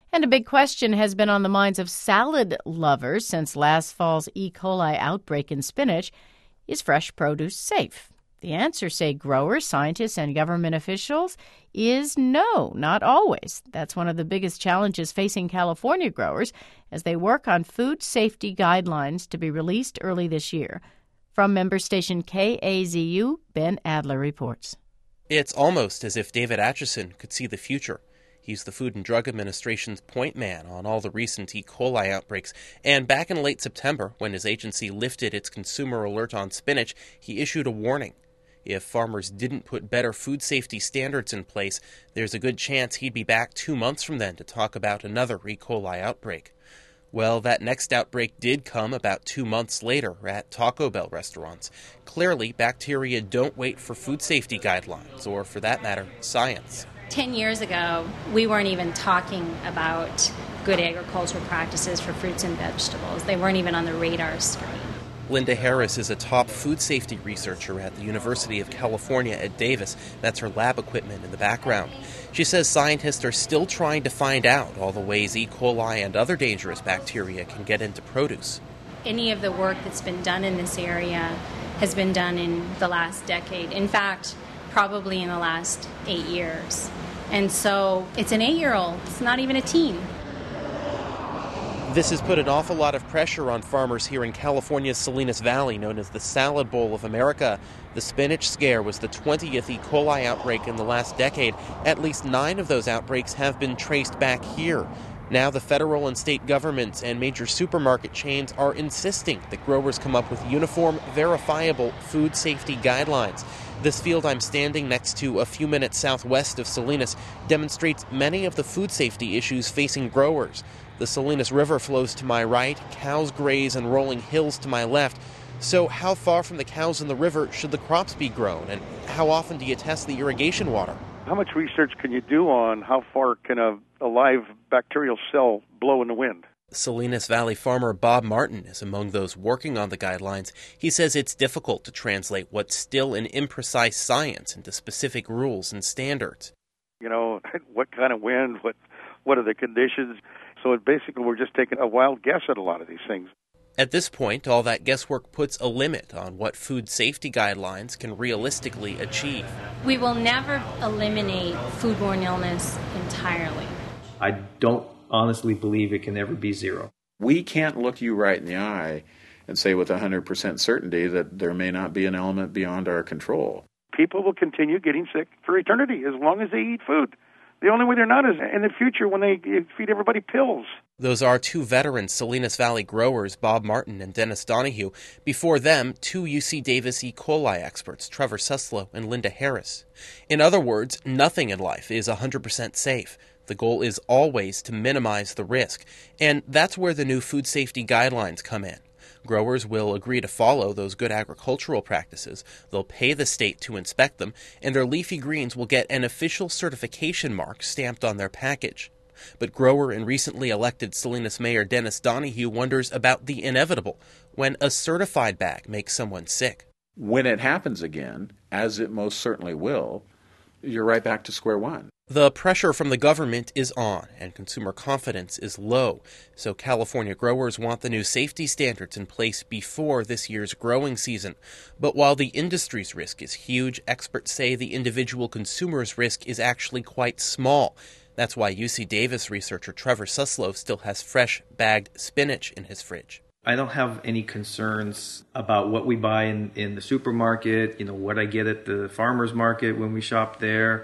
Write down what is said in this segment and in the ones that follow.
And a big question has been on the minds of salad lovers since last fall's E. coli outbreak in spinach. Is fresh produce safe? The answer, say growers, scientists, and government officials, is no, not always. That's one of the biggest challenges facing California growers as they work on food safety guidelines to be released early this year. From member station KAZU, Ben Adler reports. It's almost as if David Acheson could see the future. He's the Food and Drug Administration's point man on all the recent E. coli outbreaks. And back in late September, when his agency lifted its consumer alert on spinach, he issued a warning. If farmers didn't put better food safety standards in place, there's a good chance he'd be back 2 months from then to talk about another E. coli outbreak. Well, that next outbreak did come about 2 months later at Taco Bell restaurants. Clearly, bacteria don't wait for food safety guidelines, or for that matter, science. 10 years ago, we weren't even talking about good agricultural practices for fruits and vegetables. They weren't even on the radar screen. Linda Harris is a top food safety researcher at the University of California at Davis. That's her lab equipment in the background. She says scientists are still trying to find out all the ways E. coli and other dangerous bacteria can get into produce. Any of the work that's been done in this area has been done in the last decade. In fact, probably in the last 8 years. And so it's an 8-year-old. It's not even a teen. This has put an awful lot of pressure on farmers here in California's Salinas Valley, known as the Salad Bowl of America. The spinach scare was the 20th E. coli outbreak in the last decade. At least 9 of those outbreaks have been traced back here. Now the federal and state governments and major supermarket chains are insisting that growers come up with uniform, verifiable food safety guidelines. This field I'm standing next to a few minutes southwest of Salinas demonstrates many of the food safety issues facing growers. The Salinas River flows to my right, cows graze in rolling hills to my left. So how far from the cows in the river should the crops be grown, and how often do you test the irrigation water? How much research can you do on how far can a live bacterial cell blow in the wind? Salinas Valley farmer Bob Martin is among those working on the guidelines. He says it's difficult to translate what's still an imprecise science into specific rules and standards. You know, what kind of wind, what are the conditions? So basically we're just taking a wild guess at a lot of these things. At this point, all that guesswork puts a limit on what food safety guidelines can realistically achieve. We will never eliminate foodborne illness entirely. I don't honestly believe it can ever be zero. We can't look you right in the eye and say with 100% certainty that there may not be an element beyond our control. People will continue getting sick for eternity as long as they eat food. The only way they're not is in the future when they feed everybody pills. Those are 2 veteran Salinas Valley growers, Bob Martin and Dennis Donahue. Before them, 2 UC Davis E. coli experts, Trevor Suslow and Linda Harris. In other words, nothing in life is 100% safe. The goal is always to minimize the risk. And that's where the new food safety guidelines come in. Growers will agree to follow those good agricultural practices. They'll pay the state to inspect them, and their leafy greens will get an official certification mark stamped on their package. But grower and recently elected Salinas Mayor Dennis Donahue wonders about the inevitable when a certified bag makes someone sick. When it happens again, as it most certainly will, you're right back to square one. The pressure from the government is on, and consumer confidence is low. So California growers want the new safety standards in place before this year's growing season. But while the industry's risk is huge, experts say the individual consumer's risk is actually quite small. That's why UC Davis researcher Trevor Suslow still has fresh, bagged spinach in his fridge. I don't have any concerns about what we buy in the supermarket, what I get at the farmer's market when we shop there.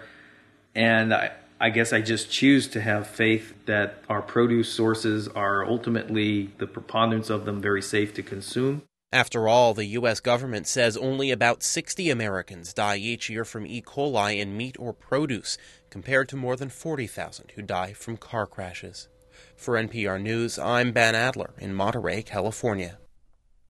And I guess I just choose to have faith that our produce sources are ultimately, the preponderance of them, very safe to consume. After all, the U.S. government says only about 60 Americans die each year from E. coli in meat or produce, compared to more than 40,000 who die from car crashes. For NPR News, I'm Ben Adler in Monterey, California.